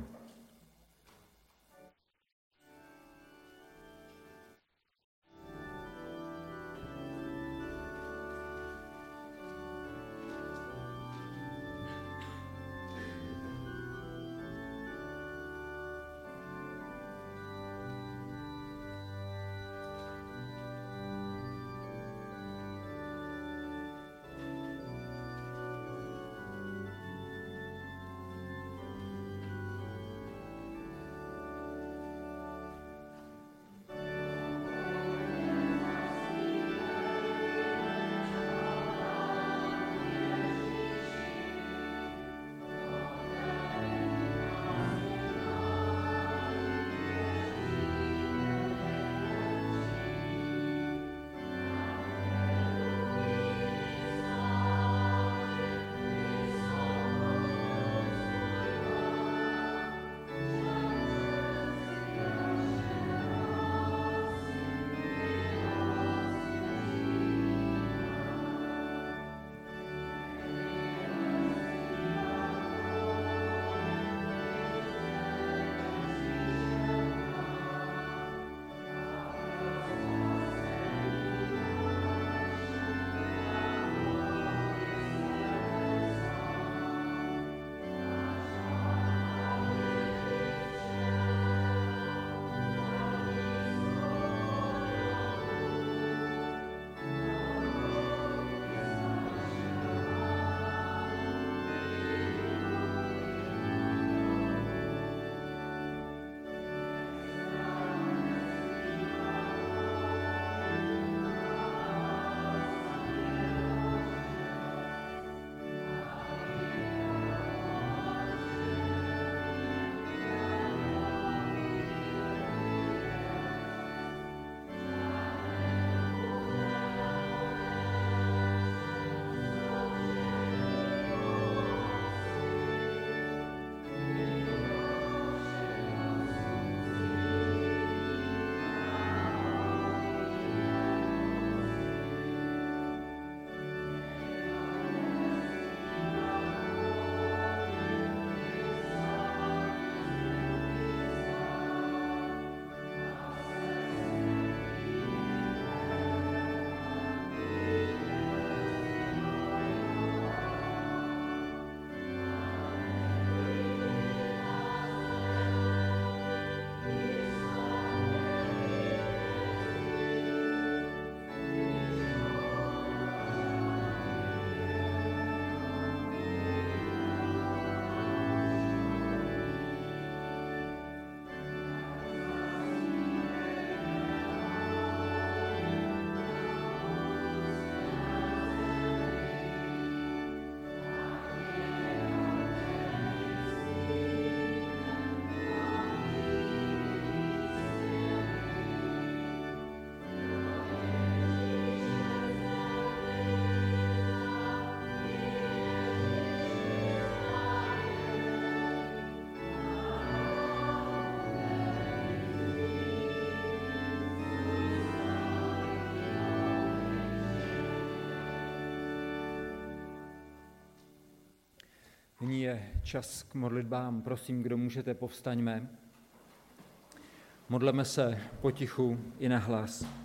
S1: Nyní je čas k modlitbám. Prosím, kdo můžete, povstaňme. Modleme se potichu i nahlas.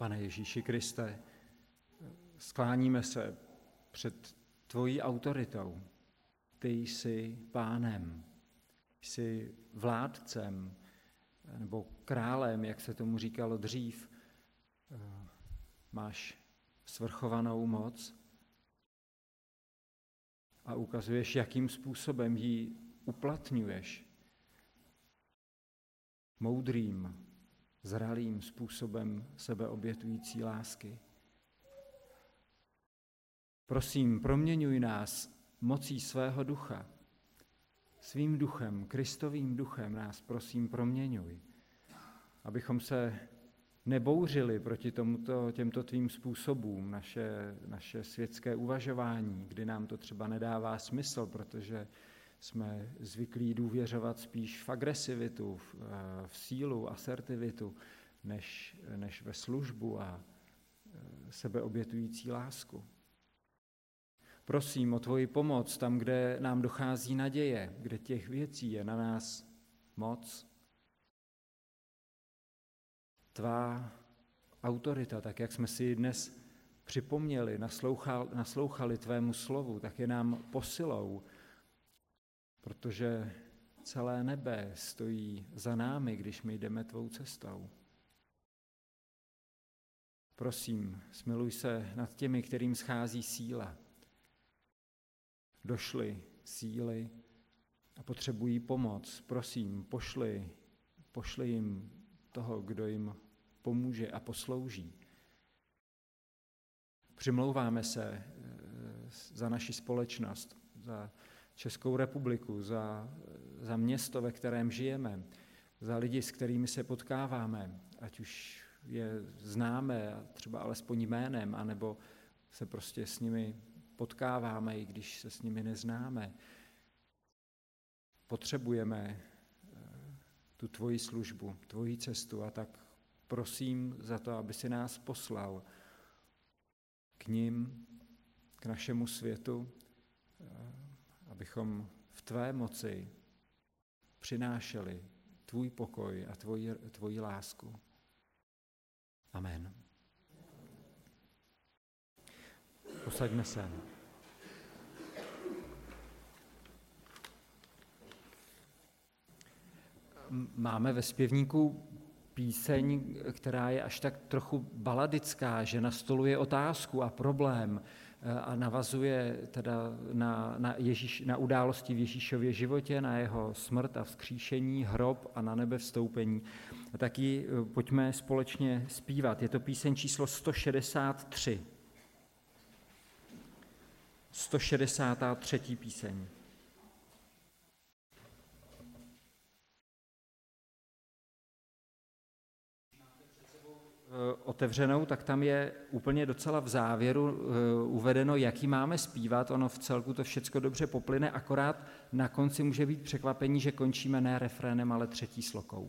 S1: Pane Ježíši Kriste, skláníme se před tvojí autoritou. Ty jsi pánem, jsi vládcem nebo králem, jak se tomu říkalo dřív. Máš svrchovanou moc a ukazuješ, jakým způsobem ji uplatňuješ. Moudrým, zralým způsobem sebeobětující lásky. Prosím, proměňuj nás mocí svého ducha. Svým duchem, Kristovým duchem nás prosím proměňuj, abychom se nebouřili proti těmto tvým způsobům, naše světské uvažování, kdy nám to třeba nedává smysl, protože jsme zvyklí důvěřovat spíš v agresivitu, v sílu, asertivitu, než ve službu a sebeobětující lásku. Prosím o tvoji pomoc tam, kde nám dochází naděje, kde těch věcí je na nás moc. Tvá autorita, tak jak jsme si ji dnes připomněli, naslouchali tvému slovu, tak je nám posilou, protože celé nebe stojí za námi, když my jdeme tvou cestou. Prosím, smiluj se nad těmi, kterým schází síla. Došly síly a potřebují pomoc. Prosím, pošli jim toho, kdo jim pomůže a poslouží. Přimlouváme se za naši společnost, za Českou republiku, za město, ve kterém žijeme, za lidi, s kterými se potkáváme, ať už je známe, třeba alespoň jménem, anebo se prostě s nimi potkáváme, i když se s nimi neznáme. Potřebujeme tu tvoji službu, tvoji cestu a tak prosím za to, aby si nás poslal k nim, k našemu světu, abychom v tvé moci přinášeli tvůj pokoj a tvoji lásku. Amen. Posaďme se. Máme ve zpěvníku píseň, která je až tak trochu baladická, že nastoluje otázku a problém a navazuje teda na události v Ježíšově životě, na jeho smrt a vzkříšení, hrob a na nebe vstoupení. A taky pojďme společně zpívat. Je to píseň číslo 163. 163. píseň. Otevřenou, tak tam je úplně docela v závěru uvedeno, jaký máme zpívat. Ono v celku to všecko dobře poplyne, akorát na konci může být překvapení, že končíme ne refrénem, ale třetí slokou.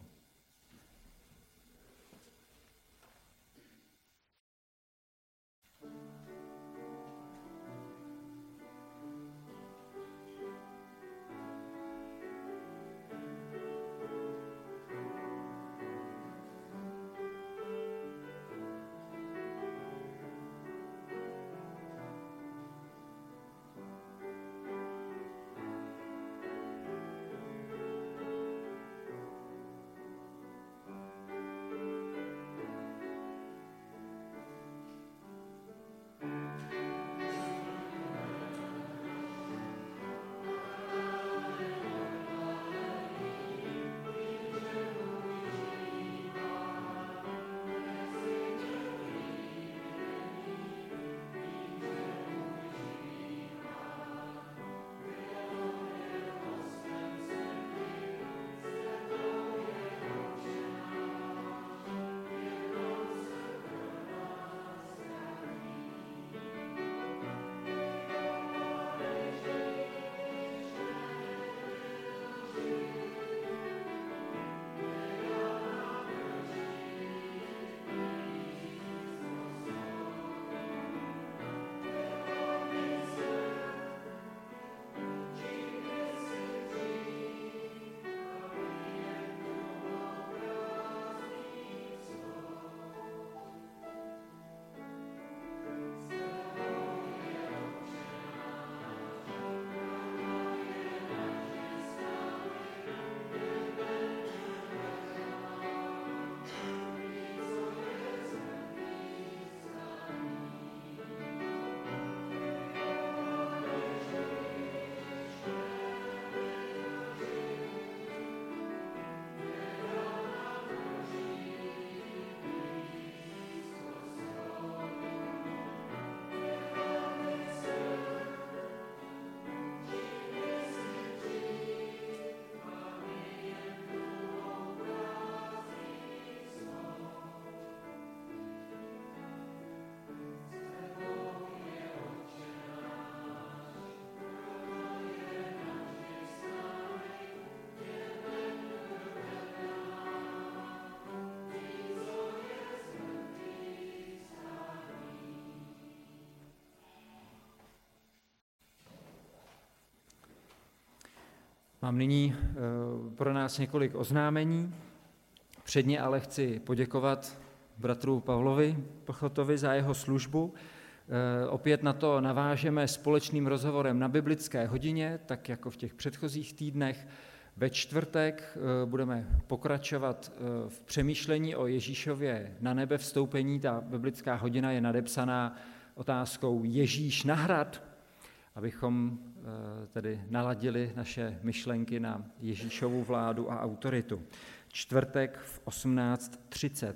S1: Mám nyní pro nás několik oznámení. Předně ale chci poděkovat bratru Pavlovi Plchotovi za jeho službu. Opět na to navážeme společným rozhovorem na biblické hodině, tak jako v těch předchozích týdnech. Ve čtvrtek budeme pokračovat v přemýšlení o Ježíšově na nebe vstoupení. Ta biblická hodina je nadepsaná otázkou Ježíš na hrad, abychom tedy naladili naše myšlenky na Ježíšovu vládu a autoritu. Čtvrtek v 18:30.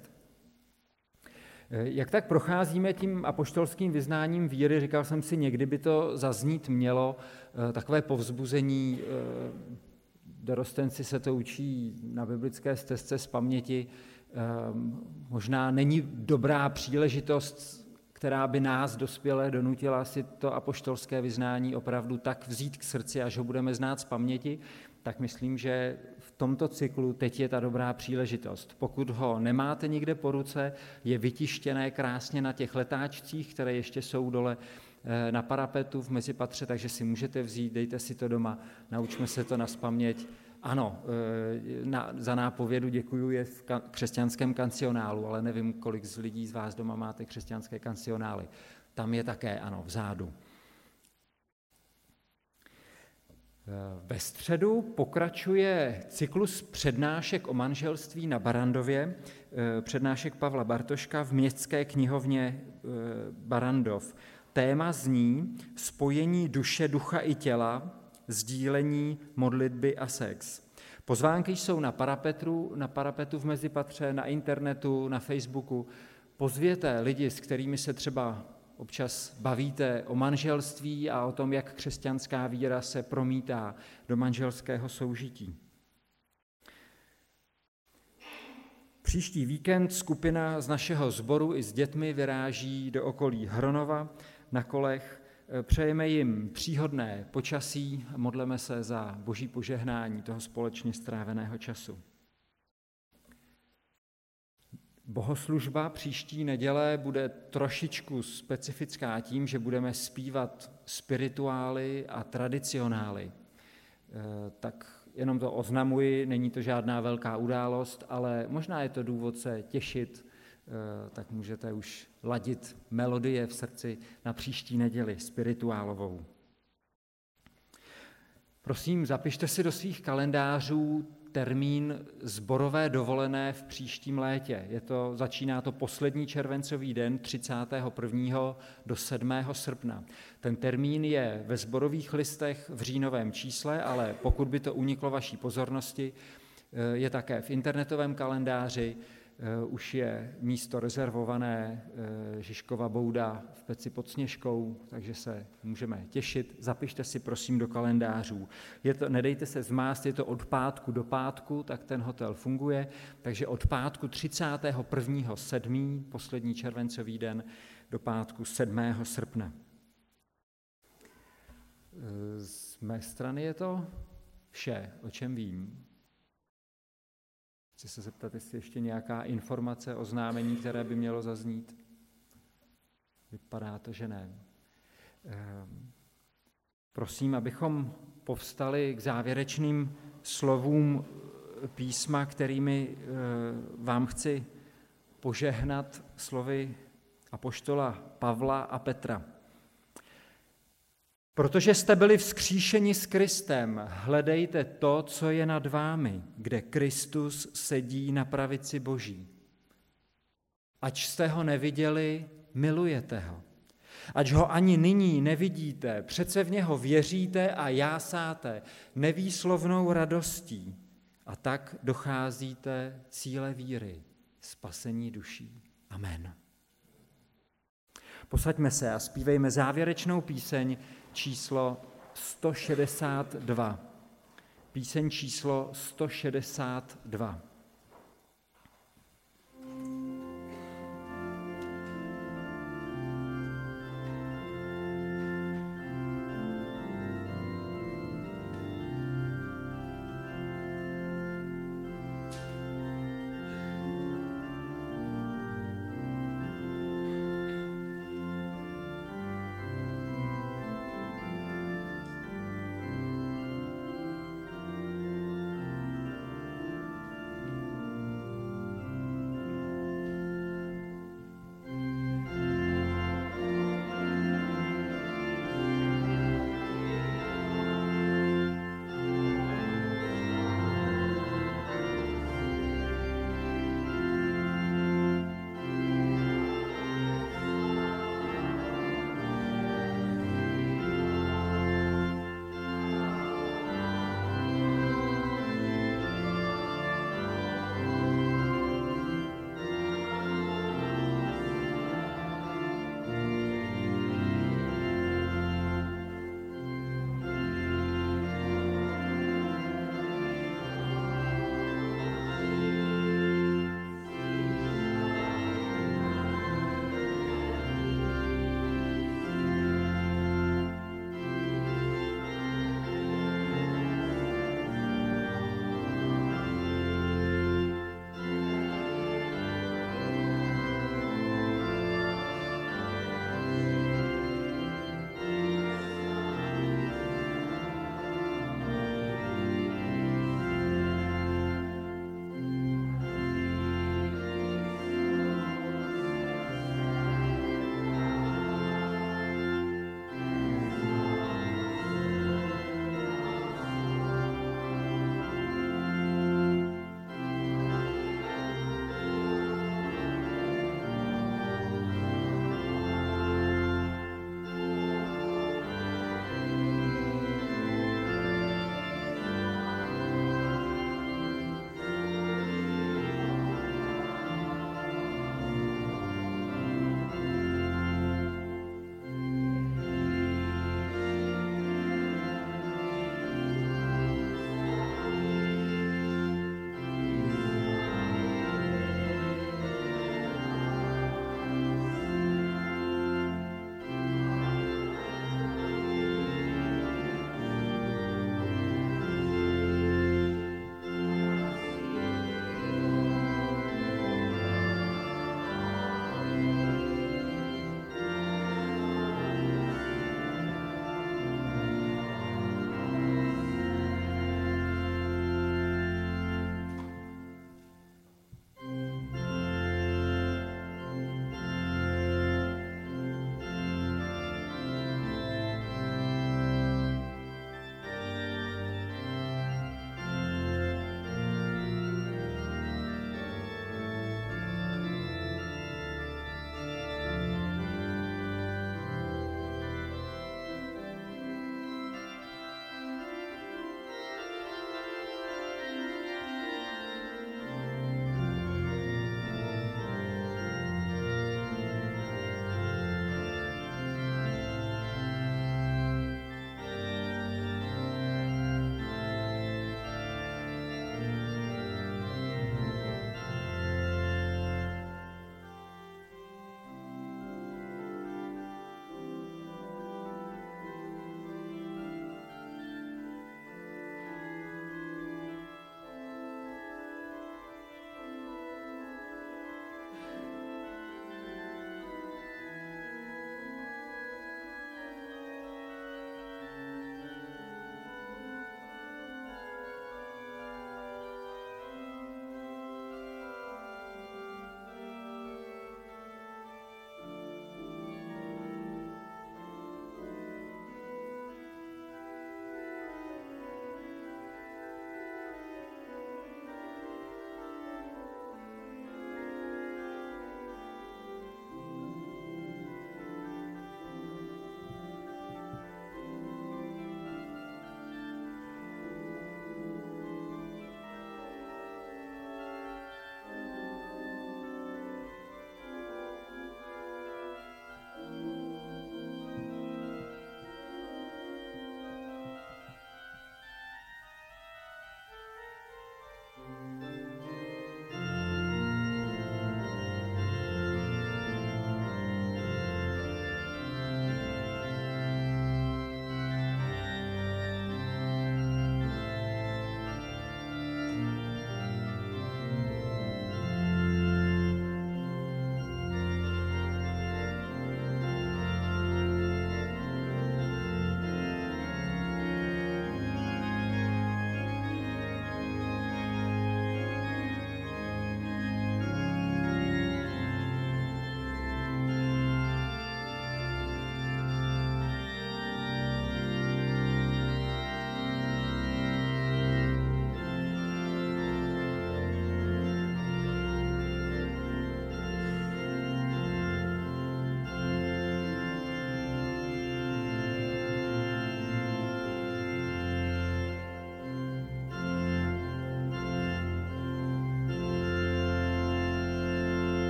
S1: Jak tak procházíme tím apoštolským vyznáním víry, říkal jsem si, někdy by to zaznít mělo, takové povzbuzení, dorostenci se to učí na biblické stezce z paměti, možná není dobrá příležitost, která by nás dospělé donutila si to apoštolské vyznání opravdu tak vzít k srdci, až ho budeme znát z paměti, tak myslím, že v tomto cyklu teď je ta dobrá příležitost. Pokud ho nemáte nikde po ruce, je vytištěné krásně na těch letáčcích, které ještě jsou dole na parapetu v mezipatře, takže si můžete vzít, dejte si to doma, naučme se to nazpaměť. Ano, za nápovědu děkuju, je v křesťanském kancionálu, ale nevím, kolik z lidí z vás doma máte křesťanské kancionály. Tam je také, ano, vzadu. Ve středu pokračuje cyklus přednášek o manželství na Barandově, přednášek Pavla Bartoška v městské knihovně Barandov. Téma zní spojení duše, ducha i těla, sdílení, modlitby a sex. Pozvánky jsou na parapetu v mezipatře, na internetu, na Facebooku. Pozvěte lidi, s kterými se třeba občas bavíte o manželství a o tom, jak křesťanská víra se promítá do manželského soužití. Příští víkend skupina z našeho sboru i s dětmi vyráží do okolí Hronova na kolech. Přejeme jim příhodné počasí a modleme se za boží požehnání toho společně stráveného času. Bohoslužba příští neděle bude trošičku specifická tím, že budeme zpívat spirituály a tradicionály. Tak jenom to oznamuji, není to žádná velká událost, ale možná je to důvod se těšit, tak můžete už ladit melodie v srdci na příští neděli spirituálovou. Prosím, zapište si do svých kalendářů termín sborové dovolené v příštím létě. Začíná to poslední červencový den 31. do 7. srpna. Ten termín je ve sborových listech v říjnovém čísle, ale pokud by to uniklo vaší pozornosti, je také v internetovém kalendáři. Už je místo rezervované, Žižkova bouda v Peci pod Sněžkou, takže se můžeme těšit. Zapište si prosím do kalendářů. Nedejte se zmást, je to od pátku do pátku, tak ten hotel funguje, takže od pátku 31.7., poslední červencový den, do pátku 7. srpna. Z mé strany je to vše, o čem vím. Chci se zeptat, jestli ještě nějaká informace, oznámení, které by mělo zaznít. Vypadá to, že ne. Prosím, abychom povstali k závěrečným slovům písma, kterými vám chci požehnat slovy apoštola Pavla a Petra. Protože jste byli vzkříšeni s Kristem, hledejte to, co je nad vámi, kde Kristus sedí na pravici Boží. Ač jste ho neviděli, milujete ho. Ač ho ani nyní nevidíte, přece v něho věříte a jásáte nevýslovnou radostí a tak docházíte cíle víry, spasení duší. Amen. Posaďme se a zpívejme závěrečnou píseň číslo 162. Píseň číslo 162.